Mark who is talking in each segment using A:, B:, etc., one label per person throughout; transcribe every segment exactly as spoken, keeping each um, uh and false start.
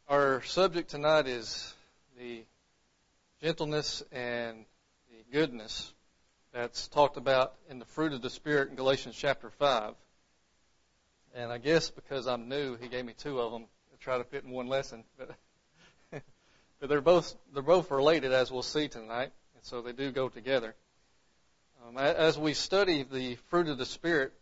A: Our subject tonight is the gentleness and the goodness that's talked about in the fruit of the Spirit in Galatians chapter five. And I guess because I'm new, he gave me two of them to try to fit in one lesson. But, but they're both they're both related, as we'll see tonight, and so they do go together. Um, as we study the fruit of the Spirit,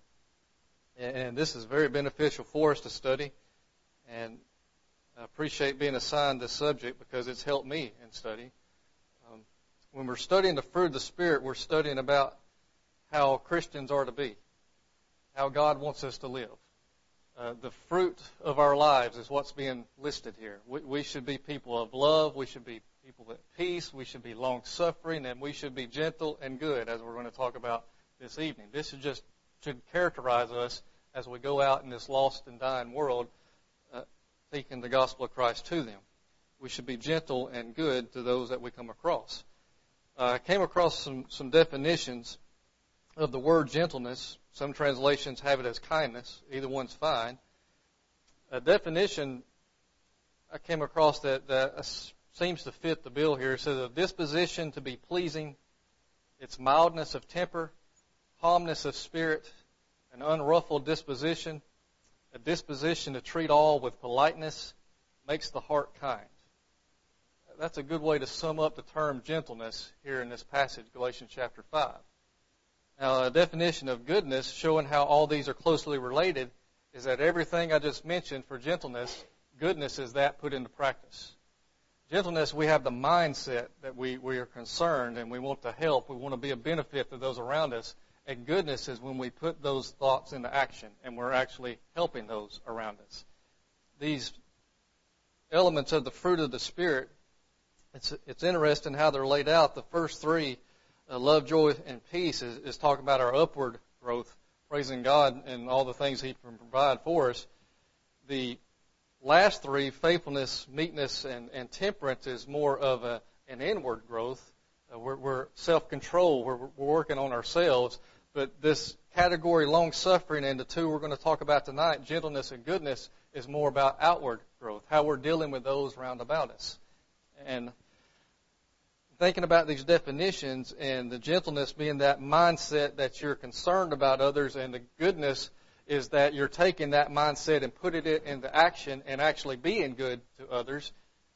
A: and this is very beneficial for us to study, and I appreciate being assigned this subject because it's helped me in study. Um, when we're studying the fruit of the Spirit, we're studying about how Christians are to be, how God wants us to live. Uh, the fruit of our lives is what's being listed here. We, we should be people of love. We should be people at peace. We should be long-suffering, and we should be gentle and good, as we're going to talk about this evening. This is just should characterize us as we go out in this lost and dying world, uh, taking the gospel of Christ to them. We should be gentle and good to those that we come across. Uh, I came across some, some definitions of the word gentleness. Some translations have it as kindness. Either one's fine. A definition I came across that, that seems to fit the bill here. It says, a disposition to be pleasing, its mildness of temper, calmness of spirit, an unruffled disposition, a disposition to treat all with politeness, makes the heart kind. That's a good way to sum up the term gentleness here in this passage, Galatians chapter five. Now, a definition of goodness, showing how all these are closely related, is that everything I just mentioned for gentleness, goodness is that put into practice. Gentleness, we have the mindset that we, we are concerned and we want to help. We want to be a benefit to those around us. And goodness is when we put those thoughts into action and we're actually helping those around us. These elements of the fruit of the Spirit, it's, it's interesting how they're laid out. The first three, uh, love, joy, and peace, is, is talking about our upward growth, praising God and all the things He can provide for us. The last three, faithfulness, meekness, and, and temperance, is more of a, an inward growth. Uh, we're, we're self-control. We're, we're working on ourselves. But this category, long-suffering, and the two we're going to talk about tonight, gentleness and goodness, is more about outward growth, how we're dealing with those round about us. And thinking about these definitions, and the gentleness being that mindset that you're concerned about others, and the goodness is that you're taking that mindset and putting it into action and actually being good to others.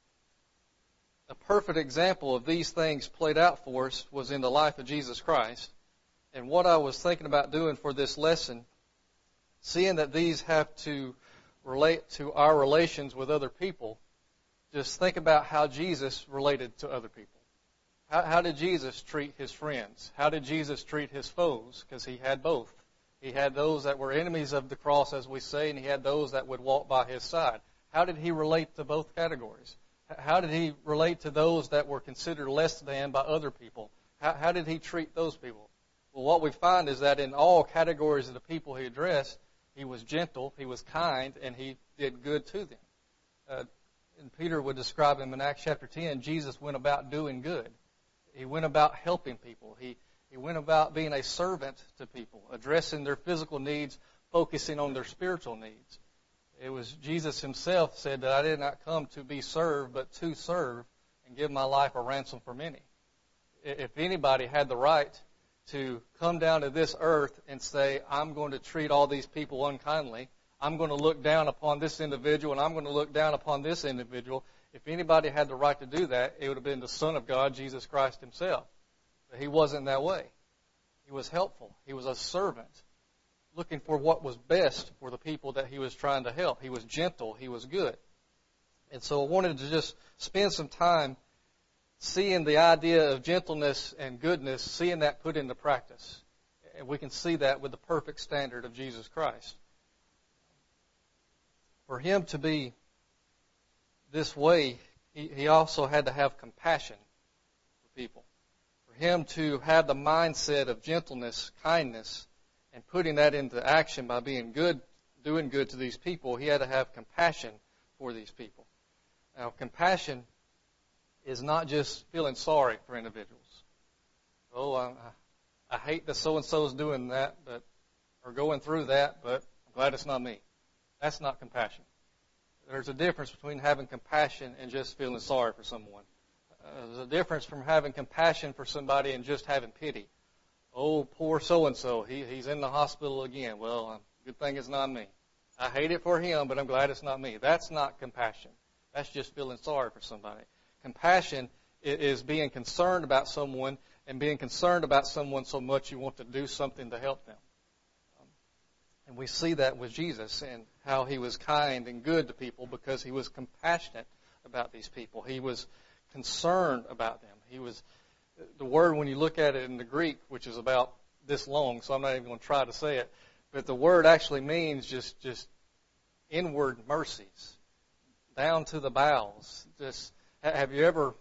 A: A perfect example of these things played out for us was in the life of Jesus Christ. And what I was thinking about doing for this lesson, seeing that these have to relate to our relations with other people, just think about how Jesus related to other people. How, how did Jesus treat His friends? How did Jesus treat His foes? Because He had both. He had those that were enemies of the cross, as we say, and He had those that would walk by His side. How did He relate to both categories? How did He relate to those that were considered less than by other people? How, how did He treat those people? Well, what we find is that in all categories of the people He addressed, He was gentle, He was kind, and He did good to them. Uh, and Peter would describe Him in Acts chapter ten, Jesus went about doing good. He went about helping people. He, he went about being a servant to people, addressing their physical needs, focusing on their spiritual needs. It was Jesus Himself said that I did not come to be served, but to serve and give my life a ransom for many. If anybody had the right to come down to this earth and say, I'm going to treat all these people unkindly, I'm going to look down upon this individual, and I'm going to look down upon this individual. If anybody had the right to do that, it would have been the Son of God, Jesus Christ Himself. But He wasn't that way. He was helpful. He was a servant, looking for what was best for the people that He was trying to help. He was gentle. He was good. And so I wanted to just spend some time seeing the idea of gentleness and goodness, seeing that put into practice. And we can see that with the perfect standard of Jesus Christ. For Him to be this way, He, he also had to have compassion for people. For Him to have the mindset of gentleness, kindness, and putting that into action by being good, doing good to these people, He had to have compassion for these people. Now, compassion is not just feeling sorry for individuals. Oh, I, I hate that so-and-so is doing that, but or going through that, but I'm glad it's not me. That's not compassion. There's a difference between having compassion and just feeling sorry for someone. Uh, there's a difference from having compassion for somebody and just having pity. Oh, poor so-and-so, he, he's in the hospital again. Well, um, good thing it's not me. I hate it for him, but I'm glad it's not me. That's not compassion. That's just feeling sorry for somebody. Compassion is being concerned about someone and being concerned about someone so much you want to do something to help them. Um, and we see that with Jesus and how he was kind and good to people because he was compassionate about these people. He was concerned about them. He was, the word when you look at it in the Greek, which is about this long, so I'm not even going to try to say it, but the word actually means just, just inward mercies, down to the bowels. Just, have you ever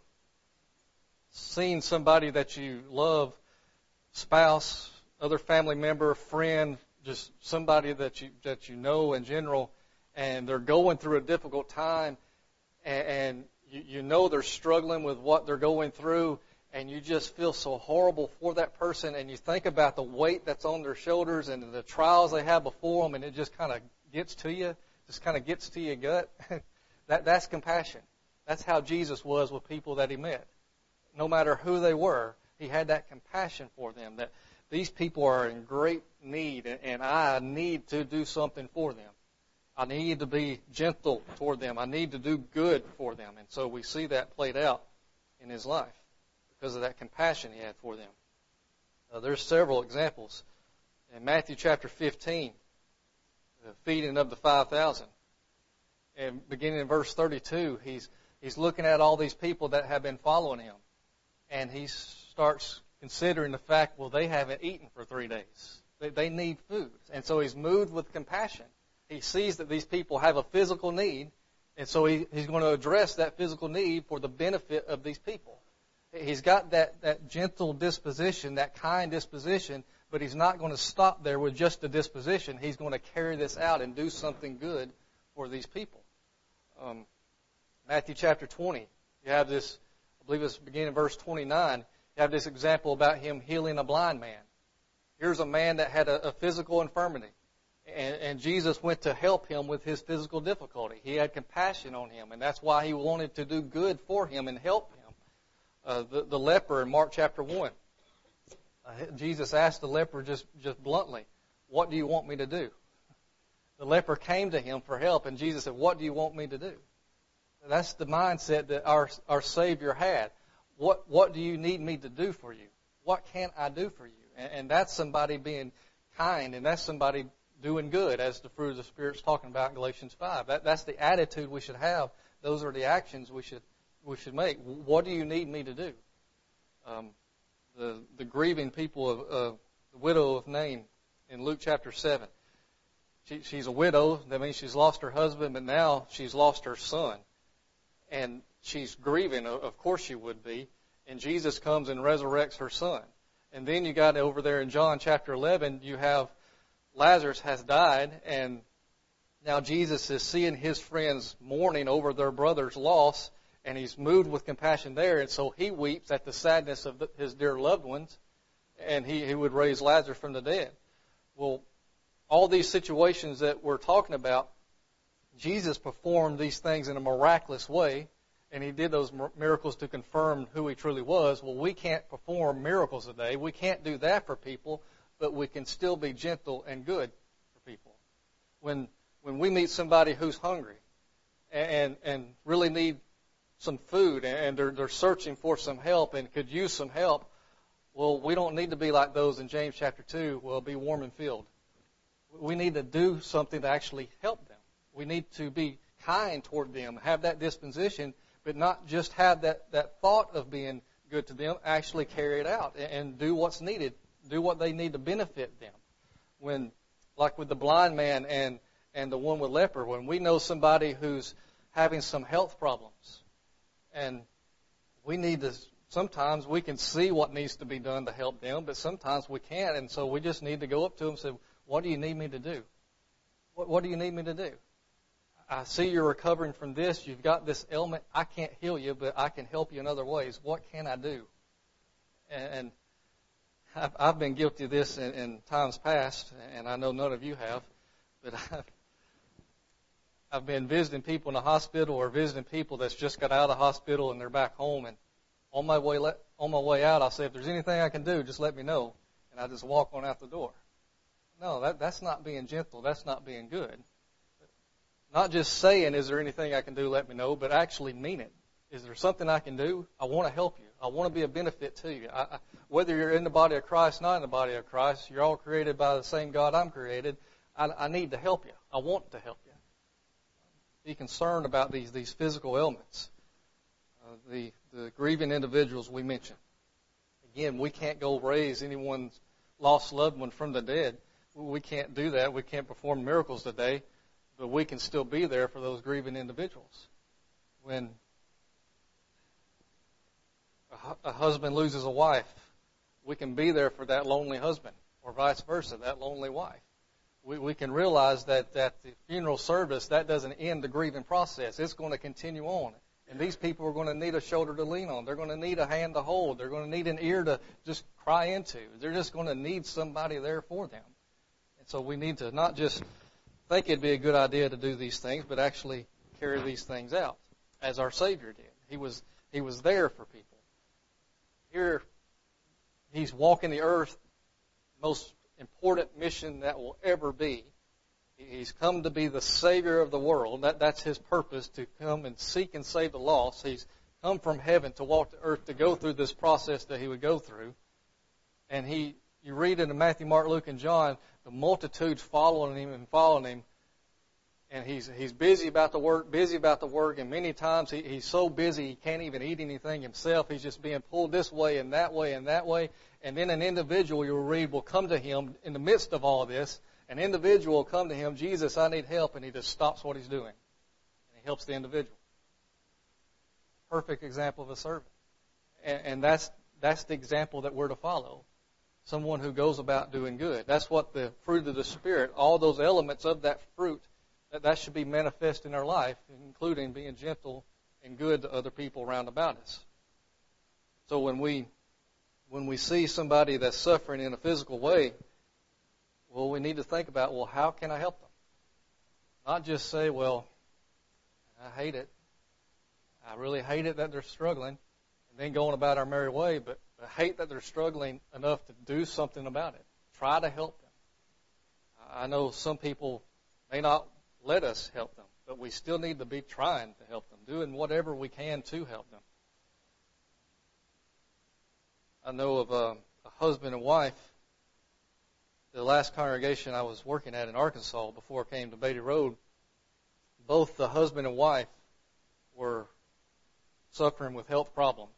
A: seen somebody that you love, spouse, other family member, friend, just somebody that you that you know in general, and they're going through a difficult time, and, and you, you know they're struggling with what they're going through, and you just feel so horrible for that person, and you think about the weight that's on their shoulders and the trials they have before them, and it just kind of gets to you, just kind of gets to your gut. that That's compassion. That's how Jesus was with people that he met. No matter who they were, he had that compassion for them, that these people are in great need, and I need to do something for them. I need to be gentle toward them. I need to do good for them. And so we see that played out in his life because of that compassion he had for them. Uh, there's several examples. In Matthew chapter fifteen, the feeding of the five thousand, and beginning in verse thirty-two, he's he's looking at all these people that have been following him. And he starts considering the fact, well, they haven't eaten for three days. They, they need food. And so he's moved with compassion. He sees that these people have a physical need, and so he, he's going to address that physical need for the benefit of these people. He's got that, that gentle disposition, that kind disposition, but he's not going to stop there with just a disposition. He's going to carry this out and do something good for these people. Um, Matthew chapter twenty, you have this, I believe it's beginning in verse twenty-nine, you have this example about him healing a blind man. Here's a man that had a, a physical infirmity, and, and Jesus went to help him with his physical difficulty. He had compassion on him, and that's why he wanted to do good for him and help him. Uh, the, the leper in Mark chapter one, uh, Jesus asked the leper just, just bluntly, what do you want me to do? The leper came to him for help, and Jesus said, what do you want me to do? That's the mindset that our our Savior had. What what do you need me to do for you? What can I do for you? And, and that's somebody being kind, and that's somebody doing good, as the fruit of the Spirit's talking about in Galatians five. That that's the attitude we should have. Those are the actions we should we should make. What do you need me to do? Um, the the grieving people of uh, the widow of Nain in Luke chapter seven. She, she's a widow. That means she's lost her husband, but now she's lost her son. And she's grieving, of course she would be, and Jesus comes and resurrects her son. And then you got over there in John chapter eleven, you have Lazarus has died, and now Jesus is seeing his friends mourning over their brother's loss, and he's moved with compassion there, and so he weeps at the sadness of the, his dear loved ones, and he, he would raise Lazarus from the dead. Well, all these situations that we're talking about, Jesus performed these things in a miraculous way, and he did those miracles to confirm who he truly was. Well, we can't perform miracles today. We can't do that for people, but we can still be gentle and good for people. When when we meet somebody who's hungry and and really need some food, and they're they're searching for some help and could use some help, well, we don't need to be like those in James chapter two. Well, be warm and filled. We need to do something to actually help them. We need to be kind toward them, have that disposition, but not just have that, that thought of being good to them, actually carry it out and, and do what's needed, do what they need to benefit them. When, like with the blind man and, and the one with leper, when we know somebody who's having some health problems, and we need to, sometimes we can see what needs to be done to help them, but sometimes we can't, and so we just need to go up to them and say, what do you need me to do? What, what do you need me to do? I see you're recovering from this. You've got this ailment. I can't heal you, but I can help you in other ways. What can I do? And I've, I've been guilty of this in, in times past, and I know none of you have, but I've, I've been visiting people in the hospital or visiting people that's just got out of the hospital and they're back home. And on my way le- on my way out, I'll say, if there's anything I can do, just let me know. And I just walk on out the door. No, that, that's not being gentle. That's not being good. Not just saying, is there anything I can do, let me know, but actually mean it. Is there something I can do? I want to help you. I want to be a benefit to you. I, I, whether you're in the body of Christ, not in the body of Christ, you're all created by the same God I'm created. I, I need to help you. I want to help you. Be concerned about these, these physical ailments. Uh, the, the grieving individuals we mentioned. Again, we can't go raise anyone's lost loved one from the dead. We can't do that. We can't perform miracles today, but we can still be there for those grieving individuals. When a, a husband loses a wife, we can be there for that lonely husband, or vice versa, that lonely wife. We, we can realize that, that the funeral service, that doesn't end the grieving process. It's going to continue on. And these people are going to need a shoulder to lean on. They're going to need a hand to hold. They're going to need an ear to just cry into. They're just going to need somebody there for them. And so we need to not just think it'd be a good idea to do these things, but actually carry these things out, as our Savior did. He was he was there for people. Here, He's walking the earth, most important mission that will ever be. He's come to be the Savior of the world. That, that's His purpose, to come and seek and save the lost. He's come from heaven to walk the earth, to go through this process that He would go through. And He, you read in Matthew, Mark, Luke, and John, the multitudes following Him and following Him. And He's He's busy about the work, busy about the work, and many times he, He's so busy He can't even eat anything Himself. He's just being pulled this way and that way and that way. And then an individual, you'll read, will come to Him in the midst of all this. An individual will come to Him, Jesus, I need help, and He just stops what He's doing. And He helps the individual. Perfect example of a servant. And, and that's that's the example that we're to follow. Someone who goes about doing good. That's what the fruit of the Spirit, all those elements of that fruit, that, that should be manifest in our life, including being gentle and good to other people around about us. So when we when we see somebody that's suffering in a physical way, well, we need to think about, well, how can I help them? Not just say, well, I hate it. I really hate it that they're struggling, and then going about our merry way, but I hate that they're struggling enough to do something about it. Try to help them. I know some people may not let us help them, but we still need to be trying to help them, doing whatever we can to help them. I know of a, a husband and wife. The last congregation I was working at in Arkansas before I came to Beatty Road, both the husband and wife were suffering with health problems.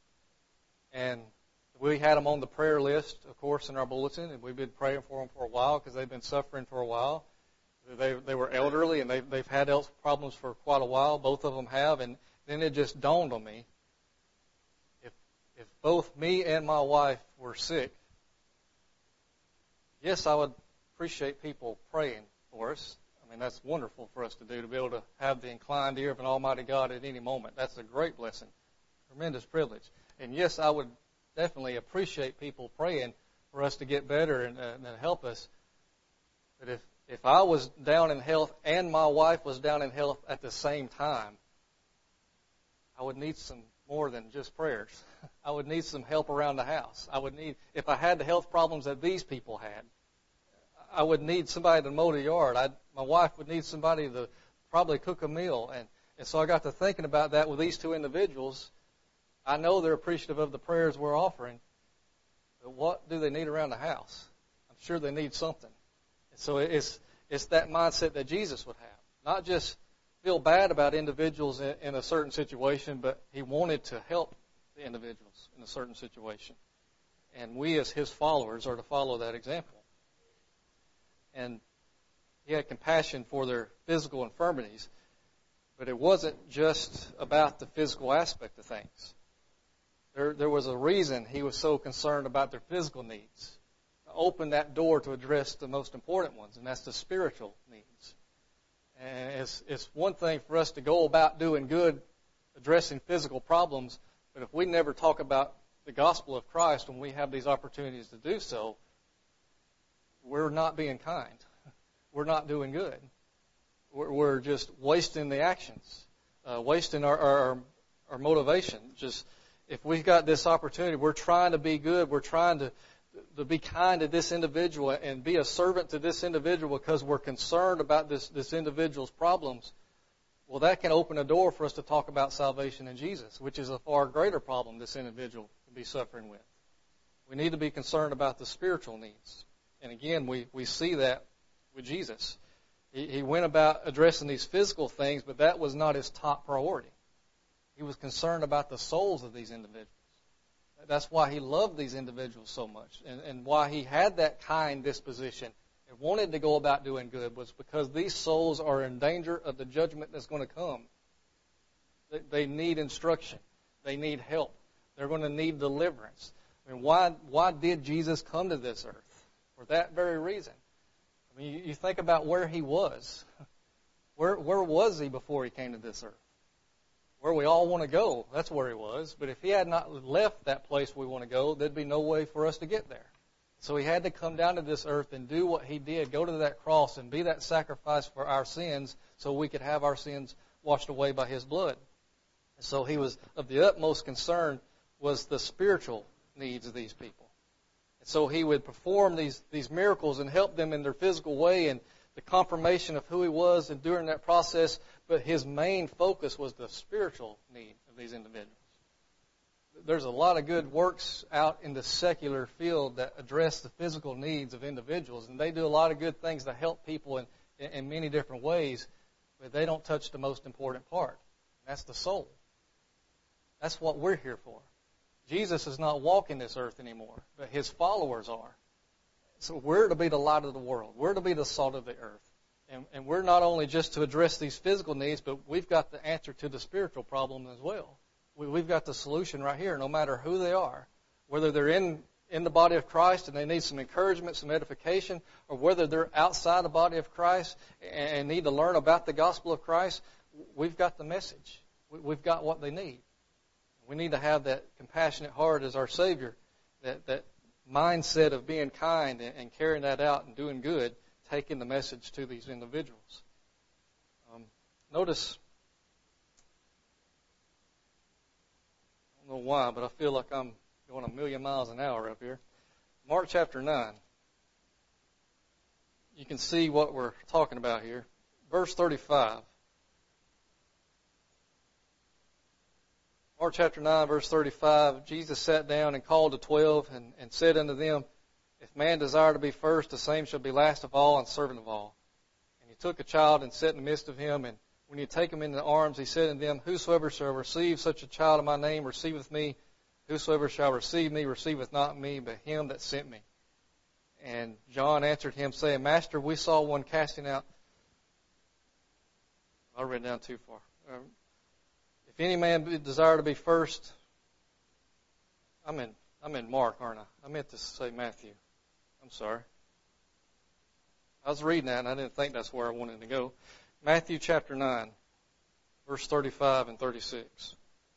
A: And we had them on the prayer list, of course, in our bulletin, and we've been praying for them for a while because they've been suffering for a while. They they were elderly, and they've, they've had health problems for quite a while. Both of them have. And then it just dawned on me, if if both me and my wife were sick, yes, I would appreciate people praying for us. I mean, that's wonderful for us to do, to be able to have the inclined ear of an almighty God at any moment. That's a great blessing, tremendous privilege. And yes, I would definitely appreciate people praying for us to get better and, uh, and help us. But if, if I was down in health and my wife was down in health at the same time, I would need some more than just prayers. I would need some help around the house. I would need, if I had the health problems that these people had, I would need somebody to mow the yard. I'd, my wife would need somebody to probably cook a meal. And, and so I got to thinking about that with these two individuals. I know they're appreciative of the prayers we're offering, but what do they need around the house? I'm sure they need something. And so it's it's that mindset that Jesus would have. Not just feel bad about individuals in, in a certain situation, but He wanted to help the individuals in a certain situation. And we as His followers are to follow that example. And He had compassion for their physical infirmities, but it wasn't just about the physical aspect of things. There, there was a reason He was so concerned about their physical needs. To open that door to address the most important ones, and that's the spiritual needs. And it's, it's one thing for us to go about doing good, addressing physical problems, but if we never talk about the gospel of Christ when we have these opportunities to do so, we're not being kind. We're not doing good. we're, we're just wasting the actions, uh, wasting our, our our motivation. Just if we've got this opportunity, we're trying to be good, we're trying to to be kind to this individual and be a servant to this individual because we're concerned about this this individual's problems. Well, that can open a door for us to talk about salvation in Jesus, which is a far greater problem this individual can be suffering with. We need to be concerned about the spiritual needs. And again, we, we see that with Jesus. He, he went about addressing these physical things, but that was not his top priority. He was concerned about the souls of these individuals. That's why he loved these individuals so much, and, and why he had that kind disposition and wanted to go about doing good was because these souls are in danger of the judgment that's going to come. They, they need instruction. They need help. They're going to need deliverance. I mean, why why did Jesus come to this earth? For that very reason. I mean, you, you think about where he was. Where where was he before he came to this earth? Where we all want to go, that's where he was. But if he had not left that place we want to go, there'd be no way for us to get there. So he had to come down to this earth and do what he did, go to that cross and be that sacrifice for our sins so we could have our sins washed away by his blood. So he was of the utmost concern was the spiritual needs of these people. And so he would perform these, these miracles and help them in their physical way and the confirmation of who he was and during that process, but his main focus was the spiritual need of these individuals. There's a lot of good works out in the secular field that address the physical needs of individuals, and they do a lot of good things to help people in, in many different ways, but they don't touch the most important part. That's the soul. That's what we're here for. Jesus is not walking this earth anymore, but his followers are. So we're to be the light of the world. We're to be the salt of the earth. And, and we're not only just to address these physical needs, but we've got the answer to the spiritual problem as well. We, we've got the solution right here, no matter who they are. Whether they're in, in the body of Christ and they need some encouragement, some edification, or whether they're outside the body of Christ and, and need to learn about the gospel of Christ, we've got the message. We, we've got what they need. We need to have that compassionate heart as our Savior, that, that mindset of being kind and, and carrying that out and doing good, taking the message to these individuals. Um, notice, I don't know why, but I feel like I'm going a million miles an hour up here. Mark chapter nine. You can see what we're talking about here. Verse thirty-five. Mark chapter nine, verse thirty-five, Jesus sat down and called the twelve and, and said unto them, If man desire to be first, the same shall be last of all and servant of all. And he took a child and set in the midst of him, and when he had taken him into the arms, he said unto them, Whosoever shall receive such a child in my name receiveth me. Whosoever shall receive me receiveth not me, but him that sent me. And John answered him, saying, Master, we saw one casting out. I read down too far. Um, If any man desire to be first, I'm in I'm in Mark, aren't I? I meant to say Matthew. I'm sorry. I was reading that and I didn't think that's where I wanted to go. Matthew chapter nine, verse thirty-five and thirty-six.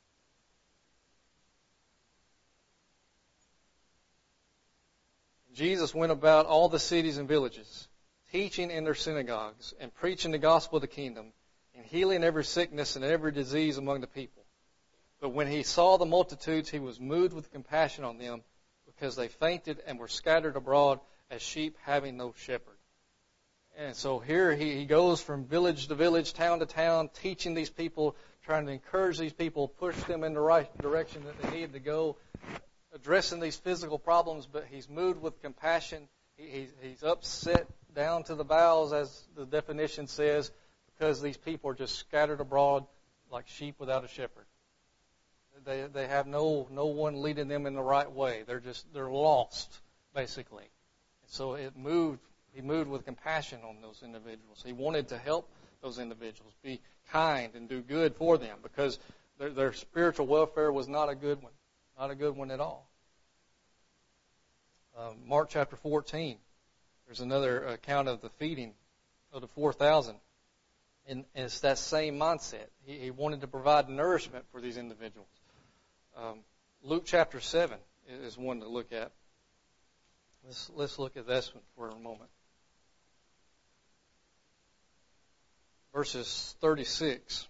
A: Jesus went about all the cities and villages, teaching in their synagogues and preaching the gospel of the kingdom, and healing every sickness and every disease among the people. But when he saw the multitudes, he was moved with compassion on them, because they fainted and were scattered abroad as sheep having no shepherd. And so here he, he goes from village to village, town to town, teaching these people, trying to encourage these people, push them in the right direction that they needed to go, addressing these physical problems, but he's moved with compassion. He, he, he's upset down to the bowels, as the definition says, because these people are just scattered abroad like sheep without a shepherd. They they have no no one leading them in the right way. They're just they're lost, basically. And so it moved he moved with compassion on those individuals. He wanted to help those individuals, be kind and do good for them, because their their spiritual welfare was not a good one, not a good one at all. Um, Mark chapter fourteen, there's another account of the feeding of the four thousand. And it's that same mindset. He, he wanted to provide nourishment for these individuals. Um, Luke chapter seven is one to look at. Let's, let's look at this one for a moment. verses thirty-six.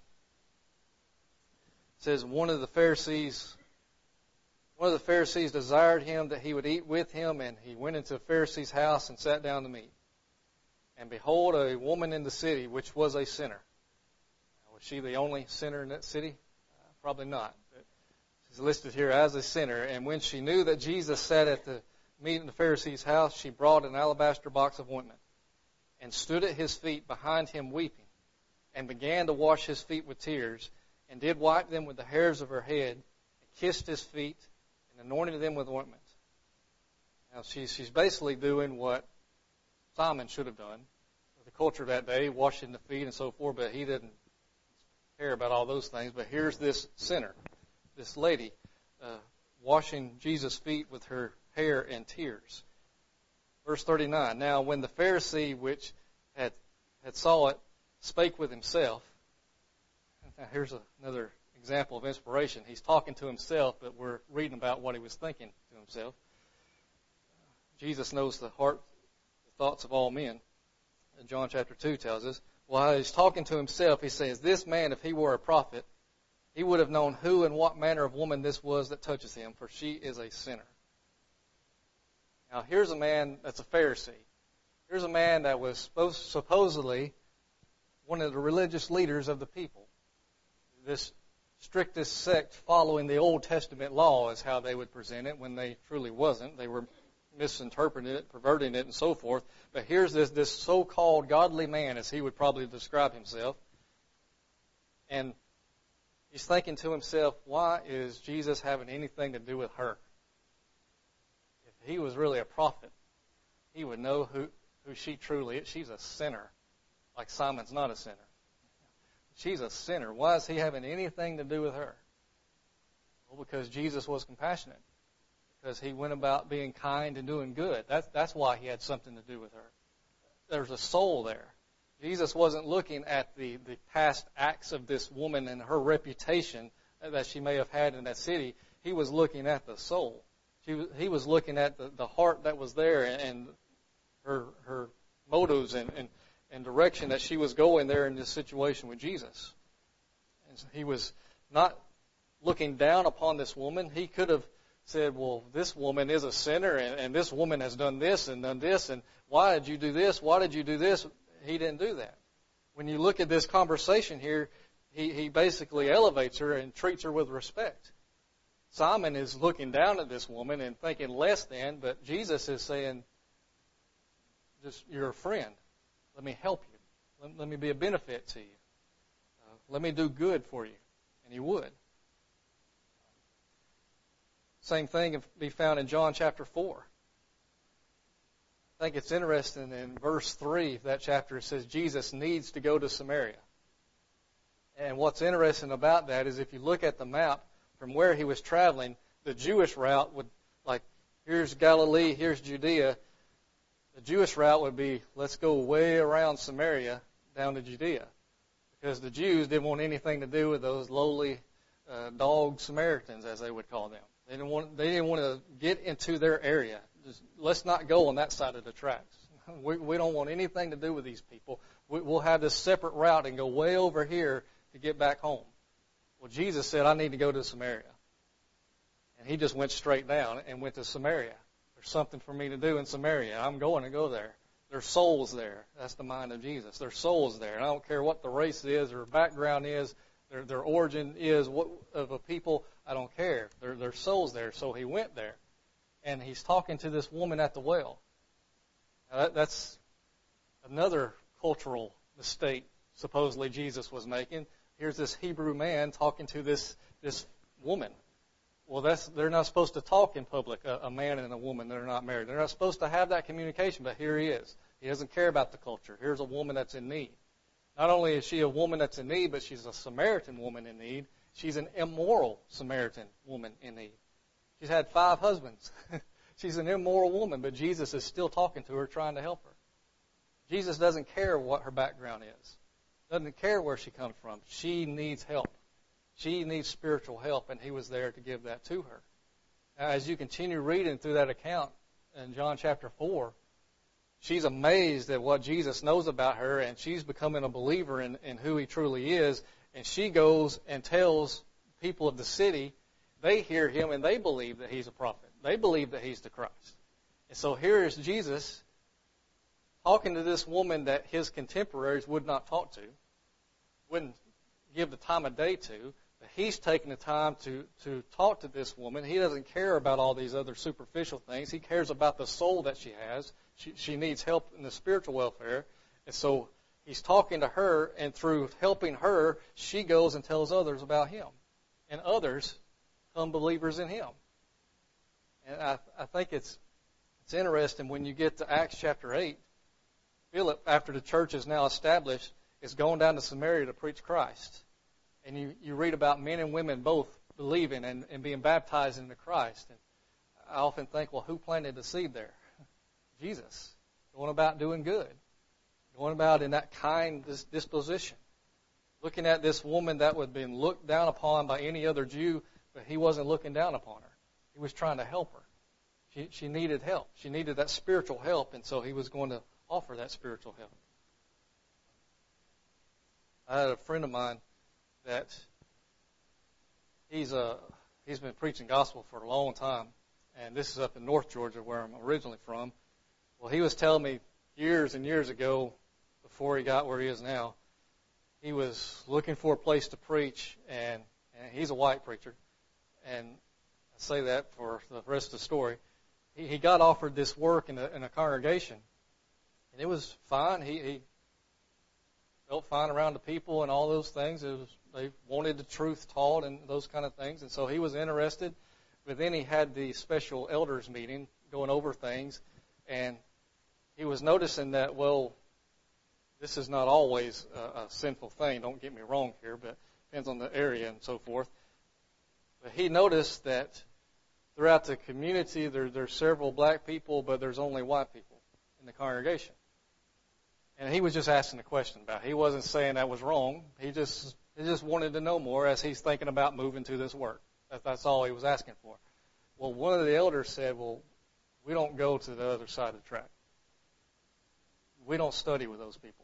A: It says, one of the Pharisees, one of the Pharisees desired him that he would eat with him, and he went into the Pharisee's house and sat down to meat. And behold, a woman in the city, which was a sinner. Now, was she the only sinner in that city? Uh, probably not. But she's listed here as a sinner. And when she knew that Jesus sat at the meat in the Pharisee's house, she brought an alabaster box of ointment and stood at his feet behind him weeping, and began to wash his feet with tears, and did wipe them with the hairs of her head, and kissed his feet, and anointed them with ointment. Now she's, she's basically doing what Simon should have done. The culture of that day, washing the feet and so forth, but he didn't care about all those things. But here's this sinner, this lady, uh, washing Jesus' feet with her hair and tears. Verse thirty-nine, now when the Pharisee which had, had saw it spake with himself. Now here's another example of inspiration. He's talking to himself, but we're reading about what he was thinking to himself. Jesus knows the heart, the thoughts of all men. And John chapter two tells us, while he's talking to himself, he says, this man, if he were a prophet, he would have known who and what manner of woman this was that touches him, for she is a sinner. Now, here's a man that's a Pharisee. Here's a man that was supposed, supposedly one of the religious leaders of the people. This strictest sect following the Old Testament law is how they would present it when they truly wasn't. They were misinterpreting it, perverting it, and so forth. But here's this, this so-called godly man, as he would probably describe himself. And he's thinking to himself, why is Jesus having anything to do with her? If he was really a prophet, he would know who, who she truly is. She's a sinner, like Simon's not a sinner. She's a sinner. Why is he having anything to do with her? Well, because Jesus was compassionate. Because he went about being kind and doing good. That's, that's why he had something to do with her. There's a soul there. Jesus wasn't looking at the, the past acts of this woman and her reputation that she may have had in that city. He was looking at the soul. She, he was looking at the, the heart that was there and her her motives and, and, and direction that she was going there in this situation with Jesus. And so he was not looking down upon this woman. He could have said, well, this woman is a sinner, and, and this woman has done this and done this, and why did you do this? Why did you do this? He didn't do that. When you look at this conversation here, he, he basically elevates her and treats her with respect. Simon is looking down at this woman and thinking less than, but Jesus is saying, just you're a friend. Let me help you. Let, let me be a benefit to you. Uh, let me do good for you. And he would. Same thing can be found in John chapter four. I think it's interesting in verse three of that chapter it says Jesus needs to go to Samaria. And what's interesting about that is if you look at the map from where he was traveling, the Jewish route would, like, here's Galilee, here's Judea. The Jewish route would be, let's go way around Samaria down to Judea. Because the Jews didn't want anything to do with those lowly uh, dog Samaritans, as they would call them. They didn't want, they didn't want to get into their area. Just, let's not go on that side of the tracks. We, we don't want anything to do with these people. We, we'll have this separate route and go way over here to get back home. Well, Jesus said, I need to go to Samaria. And he just went straight down and went to Samaria. There's something for me to do in Samaria. I'm going to go there. There's souls there. That's the mind of Jesus. There's souls there. And I don't care what the race is or background is, their, their origin is what, of a people. I don't care. There, there's souls there. So he went there. And he's talking to this woman at the well. Now that, that's another cultural mistake supposedly Jesus was making. Here's this Hebrew man talking to this this woman. Well, that's they're not supposed to talk in public, a, a man and a woman that are not married. They're not supposed to have that communication, but here he is. He doesn't care about the culture. Here's a woman that's in need. Not only is she a woman that's in need, but she's a Samaritan woman in need. She's an immoral Samaritan woman in need. She's had five husbands. She's an immoral woman, but Jesus is still talking to her, trying to help her. Jesus doesn't care what her background is. Doesn't care where she comes from. She needs help. She needs spiritual help, and he was there to give that to her. Now, as you continue reading through that account in John chapter four, she's amazed at what Jesus knows about her, and she's becoming a believer in, in who he truly is. And she goes and tells people of the city. They hear him, and they believe that he's a prophet. They believe that he's the Christ. And so here is Jesus talking to this woman that his contemporaries would not talk to, wouldn't give the time of day to. But he's taking the time to, to talk to this woman. He doesn't care about all these other superficial things. He cares about the soul that she has. She, she needs help in the spiritual welfare. And so he's talking to her, and through helping her, she goes and tells others about him. And others become believers in him. And I, I think it's it's interesting when you get to Acts chapter eight. Philip, after the church is now established, is going down to Samaria to preach Christ. And you, you read about men and women both believing and, and being baptized into Christ. And I often think, well, who planted the seed there? Jesus. Going about doing good. Going about in that kind disposition. Looking at this woman that would have been looked down upon by any other Jew, but he wasn't looking down upon her. He was trying to help her. She, she needed help. She needed that spiritual help, and so he was going to offer that spiritual help. I had a friend of mine that he's a he's been preaching gospel for a long time, and this is up in North Georgia where I'm originally from. Well, he was telling me years and years ago, before he got where he is now, he was looking for a place to preach, and, and he's a white preacher, and I say that for the rest of the story. He, he got offered this work in a, in a congregation, and it was fine. He, he felt fine around the people and all those things. It was, they wanted the truth taught and those kind of things, and so he was interested. But then he had the special elders meeting going over things, and he was noticing that, well, this is not always a, a sinful thing. Don't get me wrong here, but it depends on the area and so forth. But he noticed that throughout the community, there, there's several black people, but there's only white people in the congregation. And he was just asking a question about it. He wasn't saying that was wrong. He just he just wanted to know more as he's thinking about moving to this work. That, that's all he was asking for. Well, one of the elders said, well, we don't go to the other side of the track. We don't study with those people.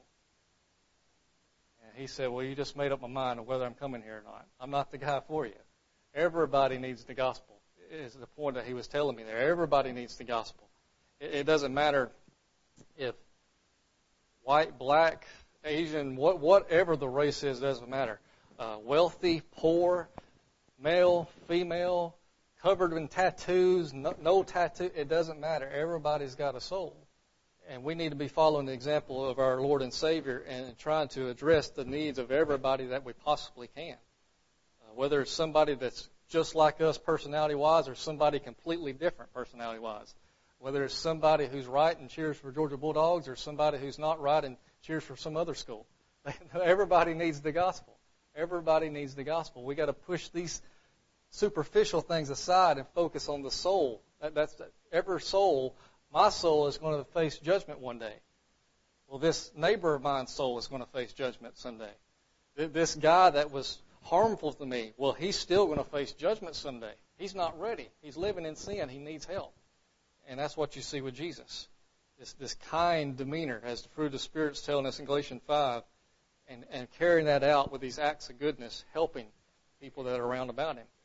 A: And he said, well, you just made up my mind on whether I'm coming here or not. I'm not the guy for you. Everybody needs the gospel, is the point that he was telling me there. Everybody needs the gospel. It, it doesn't matter if white, black, Asian, what, whatever the race is, doesn't matter. Uh, wealthy, poor, male, female, covered in tattoos, no, no tattoo, it doesn't matter. Everybody's got a soul. And we need to be following the example of our Lord and Savior and trying to address the needs of everybody that we possibly can. Uh, whether it's somebody that's just like us personality-wise or somebody completely different personality-wise. Whether it's somebody who's right and cheers for Georgia Bulldogs or somebody who's not right and cheers for some other school. Everybody needs the gospel. Everybody needs the gospel. We got to push these superficial things aside and focus on the soul. That, that's the, every soul. My soul is going to face judgment one day. Well, this neighbor of mine's soul is going to face judgment someday. This guy that was harmful to me, well, he's still going to face judgment someday. He's not ready. He's living in sin. He needs help. And that's what you see with Jesus. This, this kind demeanor, as the fruit of the Spirit's telling us in Galatians five, and, and carrying that out with these acts of goodness, helping people that are around about him.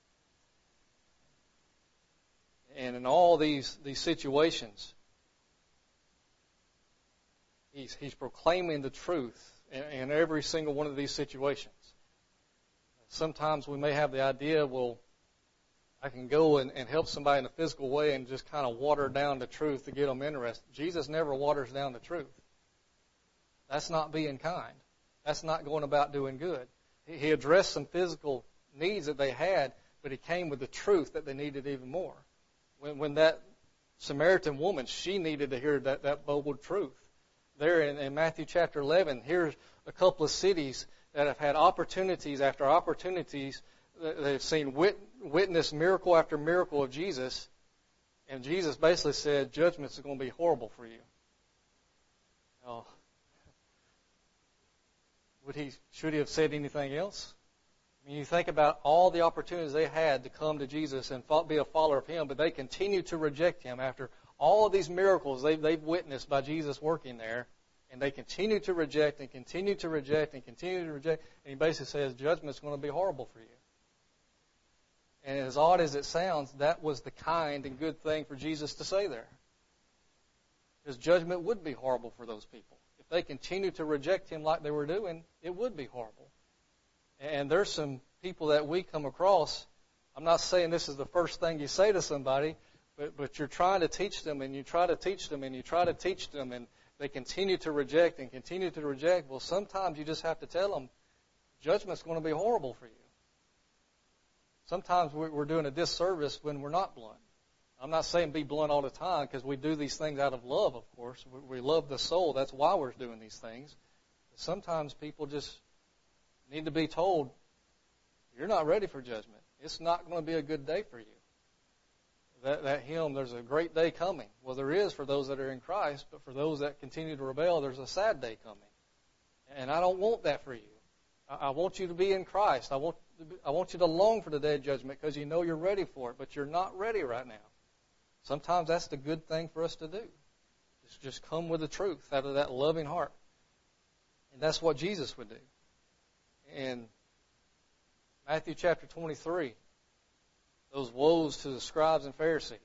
A: And in all these, these situations, he's, he's proclaiming the truth in, in every single one of these situations. Sometimes we may have the idea, well, I can go and, and help somebody in a physical way and just kind of water down the truth to get them interested. Jesus never waters down the truth. That's not being kind. That's not going about doing good. He, he addressed some physical needs that they had, but he came with the truth that they needed even more. When, when that Samaritan woman, she needed to hear that, that bold truth. There in, in Matthew chapter eleven, here's a couple of cities that have had opportunities after opportunities. They've seen wit, witness miracle after miracle of Jesus, and Jesus basically said, judgments are going to be horrible for you. Now, would he, should he have said anything else? I mean, you think about all the opportunities they had to come to Jesus and be a follower of him, but they continued to reject him after all of these miracles they've, they've witnessed by Jesus working there, and they continue to reject and continue to reject and continue to reject. And he basically says judgment's going to be horrible for you. And as odd as it sounds, that was the kind and good thing for Jesus to say there. Because judgment would be horrible for those people. If they continue to reject him like they were doing, it would be horrible. And there's some people that we come across. I'm not saying this is the first thing you say to somebody, but, but you're trying to teach them, and you try to teach them, and you try to teach them, and they continue to reject and continue to reject. Well, sometimes you just have to tell them, judgment's going to be horrible for you. Sometimes we're doing a disservice when we're not blunt. I'm not saying be blunt all the time, because we do these things out of love, of course. We love the soul. That's why we're doing these things. But sometimes people just need to be told, you're not ready for judgment. It's not going to be a good day for you. That, that hymn, there's a great day coming. Well, there is for those that are in Christ, but for those that continue to rebel, there's a sad day coming. And I don't want that for you. I, I want you to be in Christ. I want, I want you to long for the day of judgment because you know you're ready for it, but you're not ready right now. Sometimes that's the good thing for us to do. Just, just come with the truth out of that loving heart. And that's what Jesus would do. In Matthew chapter twenty-three, those woes to the scribes and Pharisees.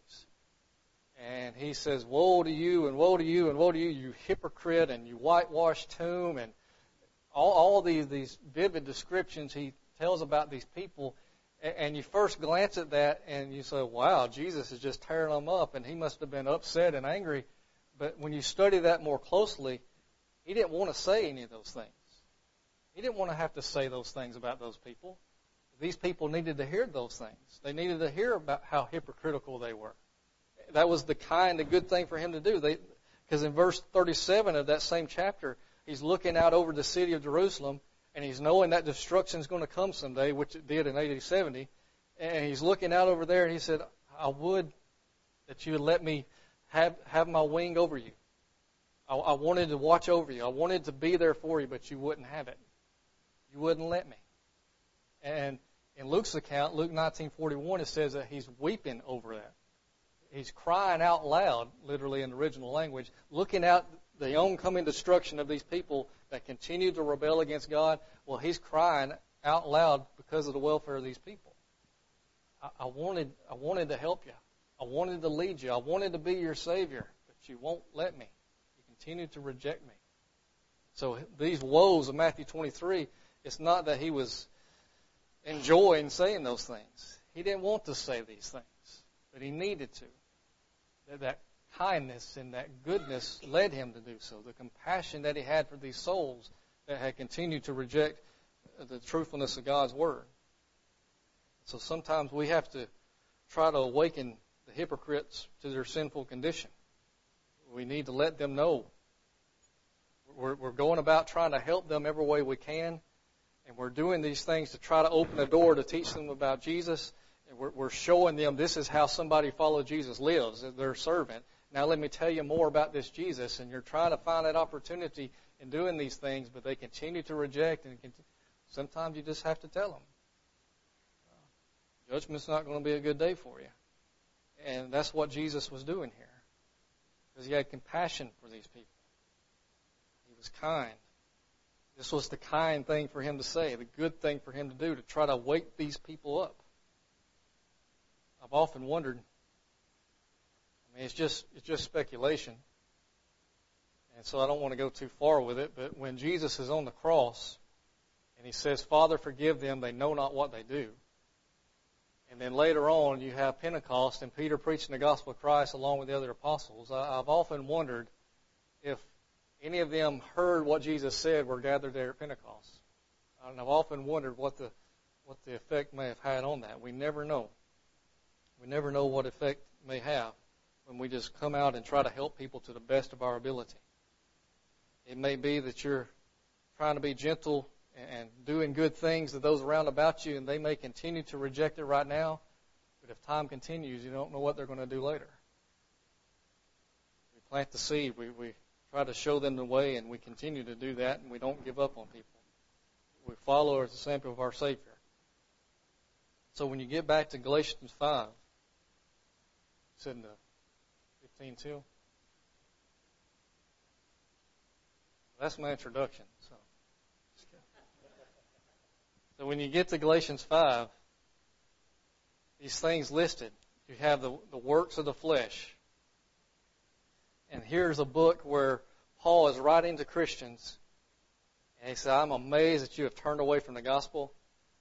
A: And he says, woe to you, and woe to you, and woe to you, you hypocrite, and you whitewashed tomb, and all, all these, these vivid descriptions he tells about these people. And you first glance at that, and you say, wow, Jesus is just tearing them up, and he must have been upset and angry. But when you study that more closely, he didn't want to say any of those things. He didn't want to have to say those things about those people. These people needed to hear those things. They needed to hear about how hypocritical they were. That was the kind of good thing for him to do. Because in verse thirty-seven of that same chapter, he's looking out over the city of Jerusalem, and he's knowing that destruction is going to come someday, which it did in A D seventy. And he's looking out over there, and he said, I would that you would let me have, have my wing over you. I, I wanted to watch over you. I wanted to be there for you, but you wouldn't have it. You wouldn't let me. And in Luke's account, Luke nineteen forty-one, it says that he's weeping over that. He's crying out loud, literally in the original language, looking out the oncoming destruction of these people that continue to rebel against God. Well, he's crying out loud because of the welfare of these people. I, I wanted, I wanted to help you. I wanted to lead you. I wanted to be your Savior, but you won't let me. You continue to reject me. So these woes of Matthew twenty-three, it's not that he was enjoying saying those things. He didn't want to say these things, but he needed to. That kindness and that goodness led him to do so. The compassion that he had for these souls that had continued to reject the truthfulness of God's Word. So sometimes we have to try to awaken the hypocrites to their sinful condition. We need to let them know. We're, we're going about trying to help them every way we can. And we're doing these things to try to open a door to teach them about Jesus. And we're, we're showing them this is how somebody follows Jesus lives, their servant. Now let me tell you more about this Jesus. And you're trying to find that opportunity in doing these things, but they continue to reject. And continue. Sometimes you just have to tell them. Uh, judgment's not going to be a good day for you. And that's what Jesus was doing here. Because he had compassion for these people. He was kind. This was the kind thing for him to say, the good thing for him to do, to try to wake these people up. I've often wondered, I mean, it's just it's just speculation, and so I don't want to go too far with it, but when Jesus is on the cross, and he says, Father, forgive them, they know not what they do. And then later on, you have Pentecost, and Peter preaching the gospel of Christ along with the other apostles. I, I've often wondered if any of them heard what Jesus said were gathered there at Pentecost. And I've often wondered what the what the effect may have had on that. We never know. We never know what effect may have when we just come out and try to help people to the best of our ability. It may be that you're trying to be gentle and doing good things to those around about you, and they may continue to reject it right now, but if time continues, you don't know what they're going to do later. We plant the seed. We, we try to show them the way, and we continue to do that, and we don't give up on people. We follow as the example of our Savior. So when you get back to Galatians five, it's in the fifteen two? That's my introduction. So, so when you get to Galatians five, these things listed, you have the, the works of the flesh. And here's a book where Paul is writing to Christians, and he said, I'm amazed that you have turned away from the gospel.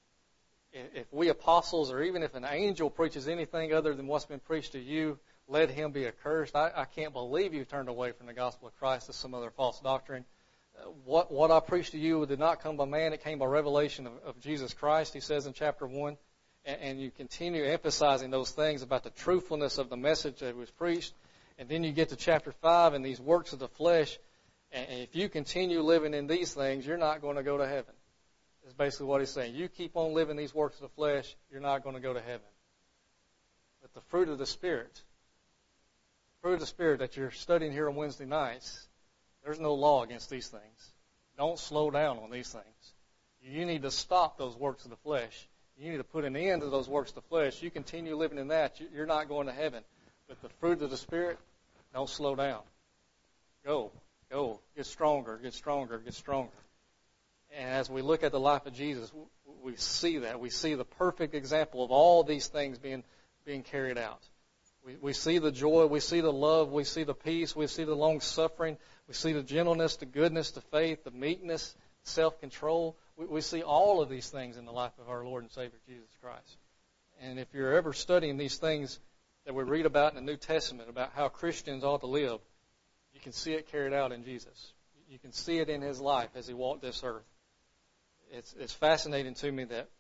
A: If we apostles, or even if an angel preaches anything other than what's been preached to you, let him be accursed. I, I can't believe you've turned away from the gospel of Christ to some other false doctrine. Uh, what, what I preached to you did not come by man. It came by revelation of, of Jesus Christ, he says in chapter one. And, and you continue emphasizing those things about the truthfulness of the message that was preached. And then you get to chapter five and these works of the flesh. And, and if you continue living in these things, you're not going to go to heaven. Is basically what he's saying. You keep on living these works of the flesh, you're not going to go to heaven. But the fruit of the Spirit, the fruit of the Spirit that you're studying here on Wednesday nights, there's no law against these things. Don't slow down on these things. You need to stop those works of the flesh. You need to put an end to those works of the flesh. You continue living in that, you're not going to heaven. But the fruit of the Spirit, don't slow down. Go, go, get stronger, get stronger, get stronger. And as we look at the life of Jesus, we see that. We see the perfect example of all these things being being carried out. We, we see the joy, we see the love, we see the peace, we see the long-suffering, we see the gentleness, the goodness, the faith, the meekness, self-control. We, we see all of these things in the life of our Lord and Savior, Jesus Christ. And if you're ever studying these things that we read about in the New Testament, about how Christians ought to live, you can see it carried out in Jesus. You can see it in His life as He walked this earth. It's, it's fascinating to me that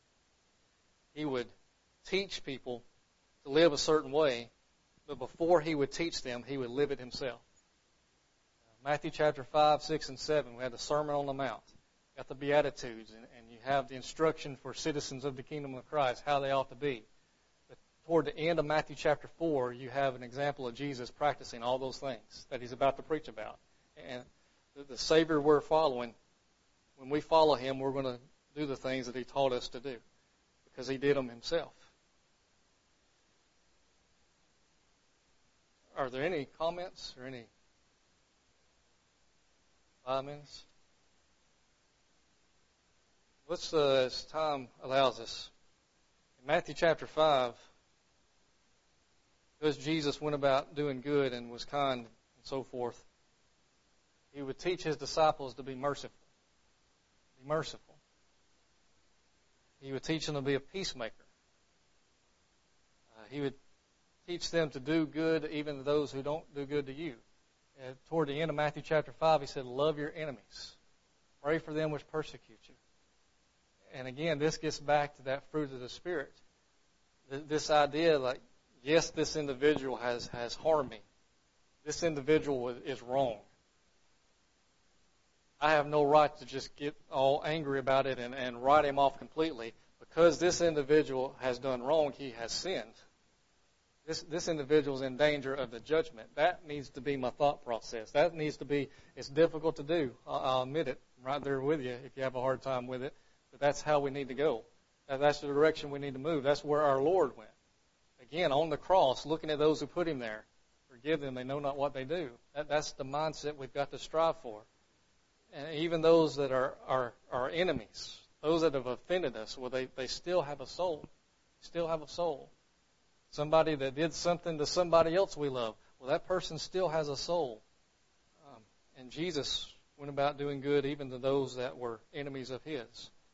A: He would teach people to live a certain way, but before He would teach them, He would live it Himself. Matthew chapter five, six, and seven, we had the Sermon on the Mount. You got the Beatitudes, and, and you have the instruction for citizens of the kingdom of Christ, how they ought to be. But toward the end of Matthew chapter four, you have an example of Jesus practicing all those things that He's about to preach about. And the, the Savior we're following, when we follow Him, we're going to do the things that He taught us to do because He did them Himself. Are there any comments or any five minutes? Let's, uh, as time allows us, in Matthew chapter five, because Jesus went about doing good and was kind and so forth, He would teach His disciples to be merciful. Be merciful. He would teach them to be a peacemaker. Uh, he would teach them to do good even to those who don't do good to you. Uh, toward the end of Matthew chapter five, He said, love your enemies. Pray for them which persecute you. And again, this gets back to that fruit of the Spirit. This idea like, yes, this individual has, has harmed me. This individual is wrong. I have no right to just get all angry about it and, and write him off completely. Because this individual has done wrong, he has sinned. This, this individual is in danger of the judgment. That needs to be my thought process. That needs to be, it's difficult to do. I'll, I'll admit it. I'm right there with you if you have a hard time with it. But that's how we need to go. That's the direction we need to move. That's where our Lord went. Again, on the cross, looking at those who put Him there. Forgive them, they know not what they do. That, that's the mindset we've got to strive for. And even those that are our, our enemies, those that have offended us, well, they, they still have a soul. Still have a soul. Somebody that did something to somebody else we love, well, that person still has a soul. Um, and Jesus went about doing good even to those that were enemies of His.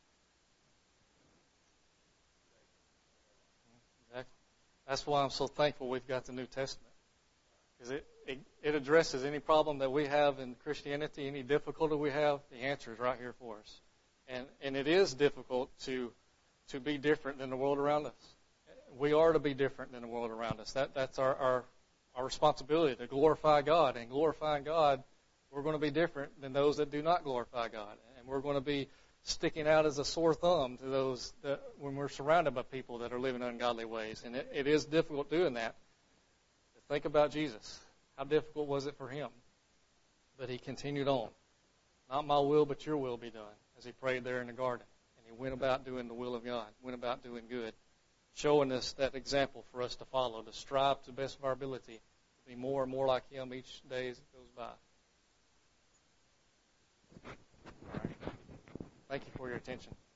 A: Exactly. That's why I'm so thankful we've got the New Testament. Because it, it, it addresses any problem that we have in Christianity, any difficulty we have, the answer is right here for us. And and it is difficult to to be different than the world around us. We are to be different than the world around us. That That's our, our, our responsibility, to glorify God. And glorifying God, we're going to be different than those that do not glorify God. And we're going to be sticking out as a sore thumb to those that when we're surrounded by people that are living ungodly ways. And it, it is difficult doing that. But think about Jesus. How difficult was it for Him? But He continued on. Not my will, but your will be done, as He prayed there in the garden. And He went about doing the will of God, went about doing good, showing us that example for us to follow, to strive to the best of our ability to be more and more like Him each day as it goes by. All right. Thank you for your attention.